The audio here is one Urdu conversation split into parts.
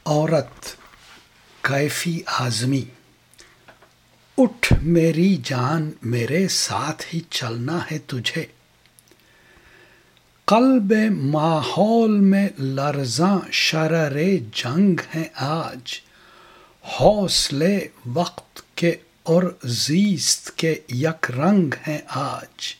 عورت کیفی اعظمی، اٹھ میری جان میرے ساتھ ہی چلنا ہے تجھے۔ قلب ماحول میں لرزاں شرر جنگ ہیں آج، حوصلے وقت کے اور زیست کے یک رنگ ہیں آج۔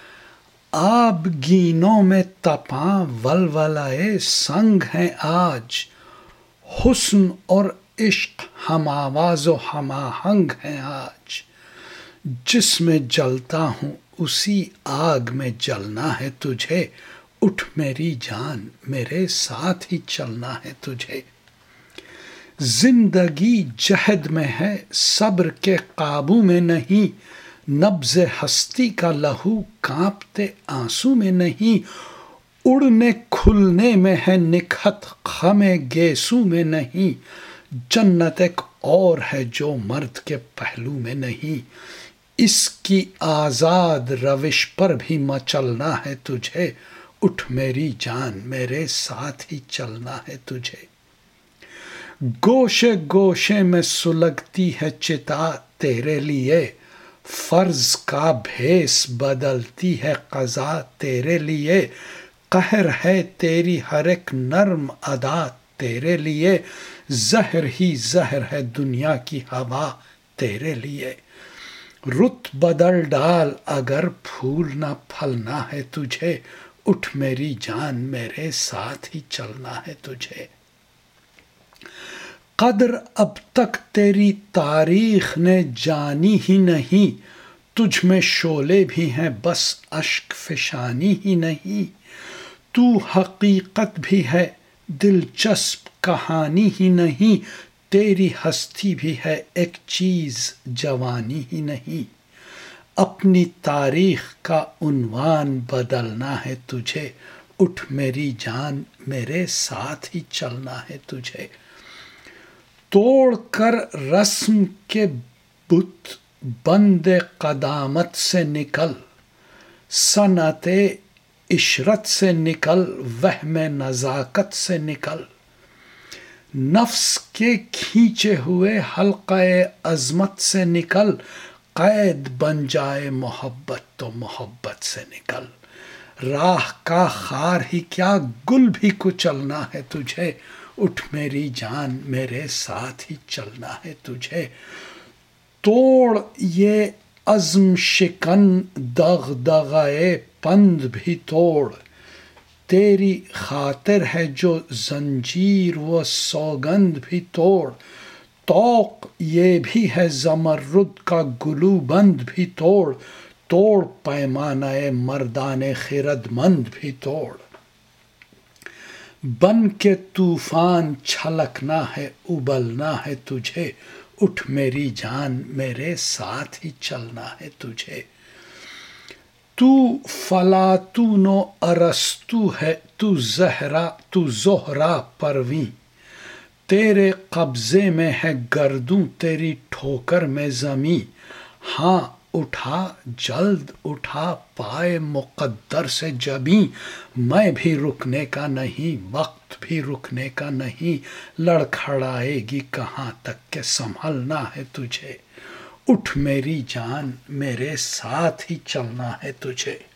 آبگینوں میں تپاں ولولۂ سنگ ہیں آج، حسن اور عشق ہم آواز و ہم آہنگ ہیں آج۔ جس میں جلتا ہوں اسی آگ میں جلنا ہے تجھے، اٹھ میری جان میرے ساتھ ہی چلنا ہے تجھے۔ زندگی جہد میں ہے صبر کے قابو میں نہیں، نبض ہستی کا لہو کانپتے آنسو میں نہیں، اڑنے کھلنے میں ہے نکہت خم گیسو میں نہیں، جنت ایک اور ہے جو مرد کے پہلو میں نہیں۔ اس کی آزاد روش پر بھی مچلنا ہے تجھے، اٹھ میری جان میرے ساتھ ہی چلنا ہے تجھے۔ گوشے گوشے میں سلگتی ہے چتا تیرے لیے، فرض کا بھیس بدلتی ہے قضا تیرے لیے، قہر ہے تیری ہر ایک نرم ادا تیرے لیے، زہر ہی زہر ہے دنیا کی ہوا تیرے لیے۔ رت بدل ڈال اگر پھول نہ پھلنا ہے تجھے، اٹھ میری جان میرے ساتھ ہی چلنا ہے تجھے۔ قدر اب تک تیری تاریخ نے جانی ہی نہیں، تجھ میں شعلے بھی ہیں بس اشک فشانی ہی نہیں، تو حقیقت بھی ہے دلچسپ کہانی ہی نہیں، تیری ہستی بھی ہے ایک چیز جوانی ہی نہیں۔ اپنی تاریخ کا عنوان بدلنا ہے تجھے، اٹھ میری جان میرے ساتھ ہی چلنا ہے تجھے۔ توڑ کر رسم کے بت بند قدامت سے نکل، صنعت عشرت سے نکل، وہم نزاکت سے نکل، نفس کے کھینچے ہوئے حلقہ عظمت سے نکل، قید بن جائے محبت تو محبت سے نکل۔ راہ کا خار ہی کیا گل بھی کچلنا ہے تجھے، اٹھ میری جان میرے ساتھ ہی چلنا ہے تجھے۔ توڑ یہ عزم شکن دغدغۂ پند بھی توڑ، تیری خاطر ہے جو زنجیر و سوگند بھی توڑ، طوق یہ بھی ہے زمرد کا گلو بند بھی توڑ، توڑ پیمانہ مردان خرد مند بھی توڑ۔ بن کے طوفان چھلکنا ہے ابلنا ہے تجھے، اٹھ میری جان میرے ساتھ ہی چلنا ہے تجھے۔ تو فلاطون و ارسطو ہے، تو زہرا پروین، تیرے قبضے میں ہے گردوں تیری ٹھوکر میں زمیں، ہاں اٹھا جلد اٹھا پائے مقدر سے جبیں، میں بھی رکنے کا نہیں وقت بھی رکنے کا نہیں، لڑکھڑائے گی کہاں تک کہ سنبھلنا ہے تجھے، اٹھ میری جان میرے ساتھ ہی چلنا ہے تجھے۔